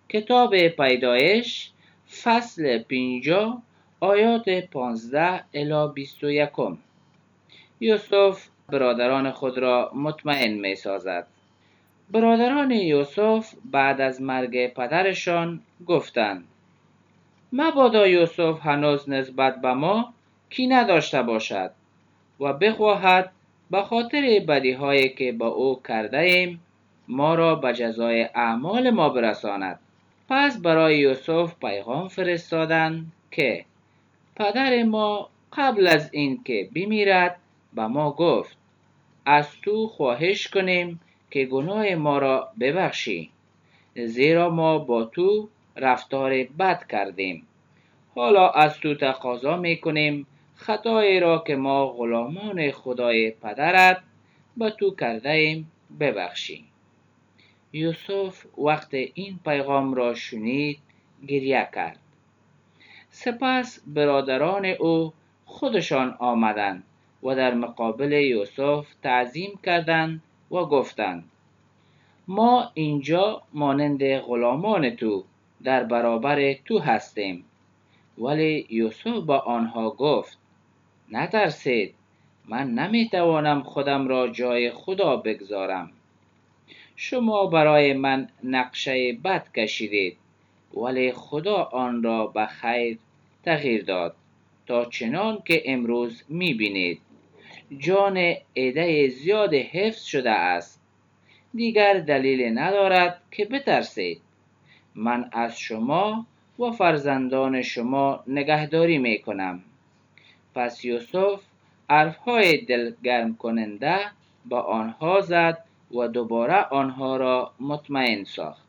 کتاب پیدایش فصل 50 آیات 15 الی 21. یوسف برادران خود را مطمئن می سازد. برادران یوسف بعد از مرگ پدرشان گفتند: مبادا یوسف هنوز نسبت به ما کینه داشته باشد و بخواهد به خاطر بدیهایی که به او کرده ایم ما را به جزای اعمال ما برساند. پس برای یوسف پیغام فرستادند که پدر ما قبل از این که بمیرد به ما گفت از تو خواهش کنیم که گناه ما را ببخشی، زیرا ما با تو رفتار بد کردیم. حالا از تو تقاضا میکنیم خطایی را که ما غلامان خدای پدرت به تو کرده ایم ببخشی. یوسف وقت این پیغام را شنید گریه کرد. سپس برادران او خودشان آمدند و در مقابل یوسف تعظیم کردند و گفتند: ما اینجا مانند غلامان تو در برابر تو هستیم. ولی یوسف به آنها گفت: نترسید، من نمیتوانم خودم را جای خدا بگذارم. شما برای من نقشه بد کشیدید، ولی خدا آن را به خیر تغییر داد تا چنان که امروز میبینید جان عده زیاد حفظ شده است. دیگر دلیل ندارد که بترسید. من از شما و فرزندان شما نگهداری میکنم. پس یوسف حرفهای دلگرم کننده به آنها زد و دوباره آنها را مطمئن ساخت.